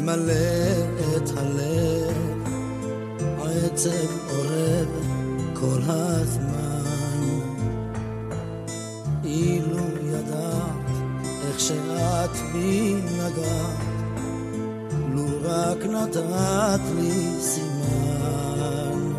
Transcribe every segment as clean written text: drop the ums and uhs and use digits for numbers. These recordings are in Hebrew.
ממלא את הלב, עצב עורב כל הזמן. אילו ידעת איך שאת בי נגעת, לו רק נתת לי סימן.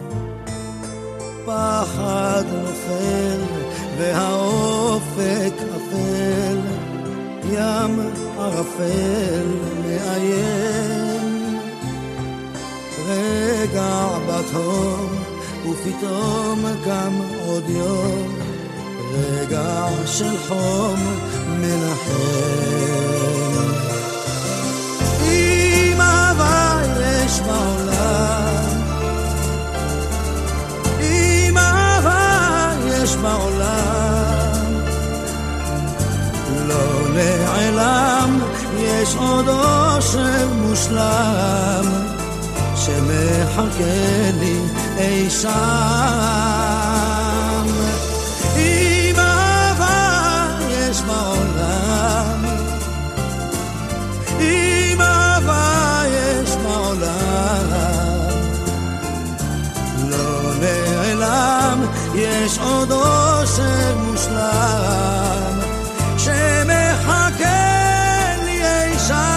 פחד נופל והאופק אפל, ים ערפל מאיים. רגע בתום ופתאום קם עוד יום, רגע של חום מנחם. אם אהבה יש בעולם, אם אהבה יש בעולם, לא נעלם, יש עוד אושר מושלם שמחכה לי אי שם. אם אהבה יש בעולם, אם אהבה יש בעולם, לא נעלם, יש עוד אושר מושלם שמחכה לי אי שם.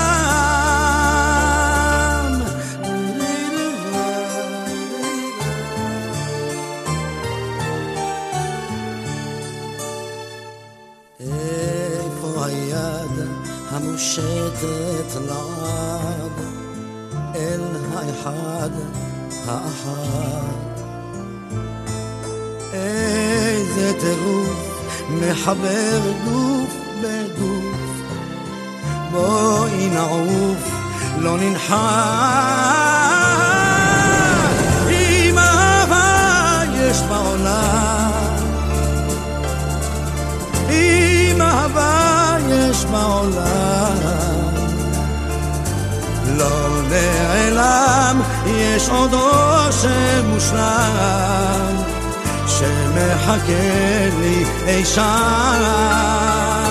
איפה היד המושטת לעד אל האחד האחד? איזה טירוף מחבר גוף בגוף, בואי נעוף לא ננחת. אם אהבה יש בעולם, אם אהבה יש בעולם, לא נעלם, יש עוד אושר מושלם שמחכה לי אי שם.